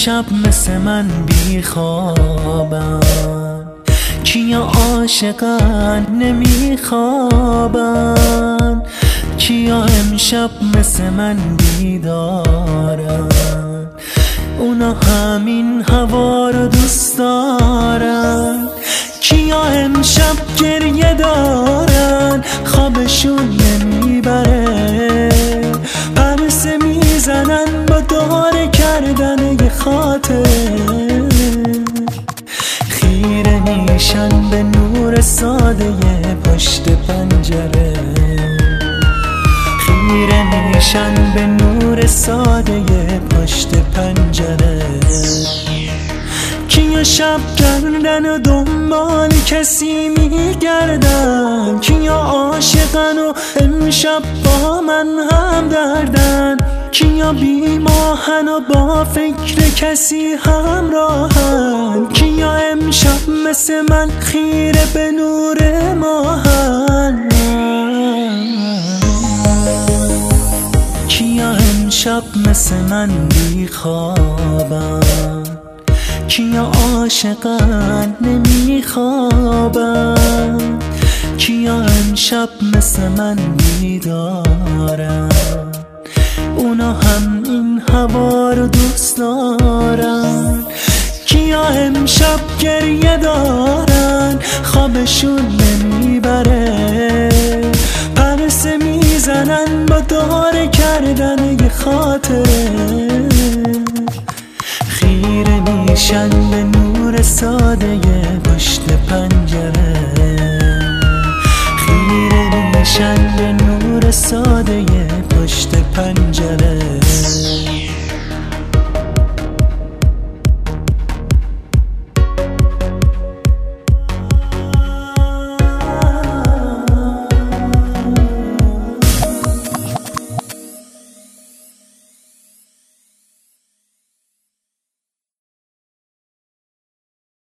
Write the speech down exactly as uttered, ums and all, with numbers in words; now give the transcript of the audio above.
امشب مثل من بیخوابن؟ کیا عاشقن نمیخوابن؟ کیا امشب مثل من بیدارن؟ اونا همین هوا رو دوست دارن. کیا امشب گریه دارن خوابشون نمیبره؟ پرسه میزنن با داره کردن یه خاطر. خیره میشن به نور ساده پشت پنجره. خیره میشن به نور ساده پشت پنجره. کیا شب کردن و دنبال کسی میگردن؟ کیا عاشقن و امشب با من هم دردن؟ کیا بیماهن و با فکر کسی همراهن؟ کیا امشب مثل من خیره به نور ماهن؟ کیا امشب مثل من بیخوابن؟ کیا عاشقن نمیخوابن؟ کیا امشب مثل من بیدارن؟ اونا هم این هوا رو دوست دارن. کیا امشب گریه دارن خوابشون نمیبره؟ پرسه میزنن با داره کردن یه خاطره. خیره میشن به نور ساده پشت پنجره. خیره میشن به نور ساده